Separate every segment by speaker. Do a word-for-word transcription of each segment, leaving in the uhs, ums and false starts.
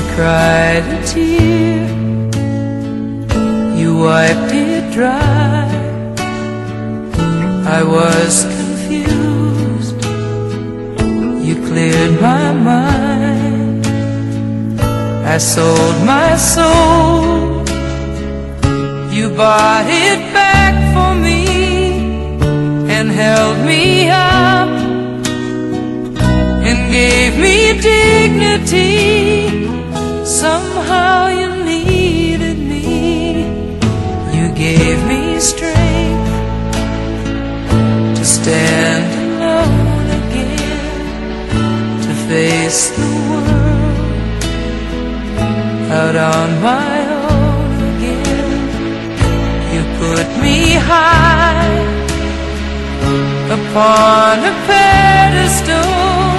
Speaker 1: cried a tear, you wiped it dry. I was confused, you cleared my mind. I sold my soul, you bought it back for me and held me up and gave me dignity. Somehow you needed me, you gave me strength to stand alone again, to face the world out on my own again. You put me high upon a pedestal,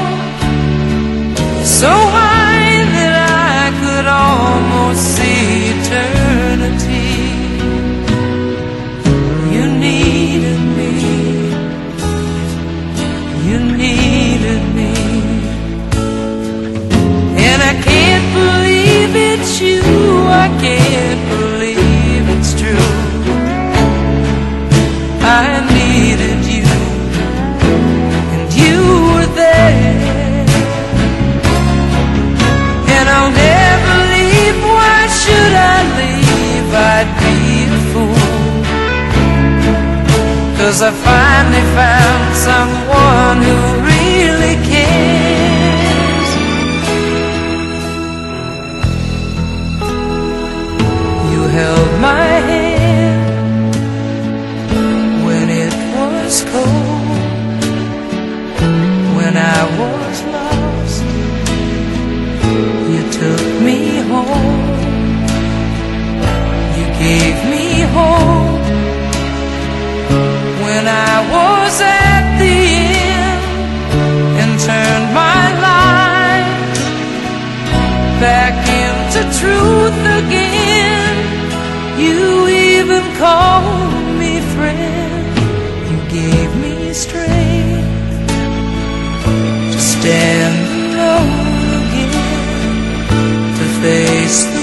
Speaker 1: so high that I could almost see eternity. You needed me, you needed me, and I can't believe it's you, I can't believe it's true. I needed you, and you were there, and I'll never leave. Why should I leave? I'd be a fool, 'cause I finally found someone who really cares. You held my hand when it was cold, when I was lost. You took me home, you gave me hope when I was at the end, and turned my life back into truth again. You even called me friend, you gave me strength to stand alone again, to face the